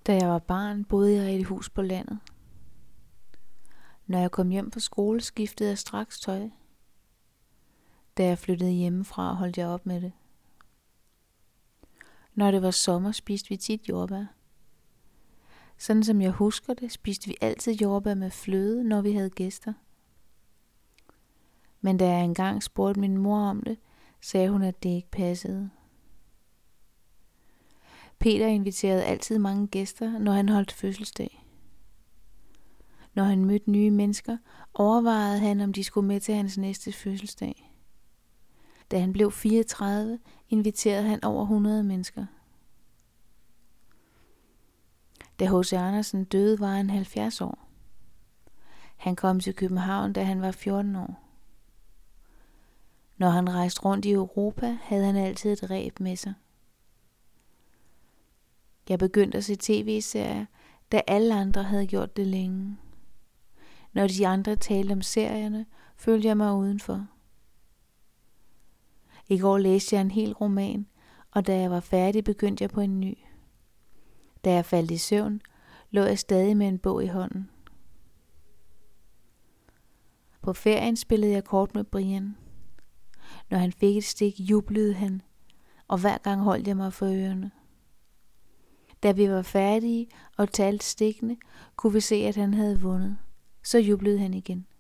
Da jeg var barn, boede jeg i et hus på landet. Når jeg kom hjem fra skole, skiftede jeg straks tøj. Da jeg flyttede hjemmefra, holdt jeg op med det. Når det var sommer, spiste vi tit jordbær. Sådan som jeg husker det, spiste vi altid jordbær med fløde, når vi havde gæster. Men da jeg engang spurgte min mor om det, sagde hun, at det ikke passede. Peter inviterede altid mange gæster, når han holdt fødselsdag. Når han mødte nye mennesker, overvejede han, om de skulle med til hans næste fødselsdag. Da han blev 34, inviterede han over 100 mennesker. Da H.C. Andersen døde, var han 70 år. Han kom til København, da han var 14 år. Når han rejste rundt i Europa, havde han altid et reb med sig. Jeg begyndte at se tv-serier, da alle andre havde gjort det længe. Når de andre talte om serierne, følte jeg mig udenfor. I går læste jeg en hel roman, og da jeg var færdig, begyndte jeg på en ny. Da jeg faldt i søvn, lå jeg stadig med en bog i hånden. På ferien spillede jeg kort med Brian. Når han fik et stik, jublede han, og hver gang holdt jeg mig for ørerne. Da vi var færdige og talte stikkene, kunne vi se, at han havde vundet. Så jublede han igen.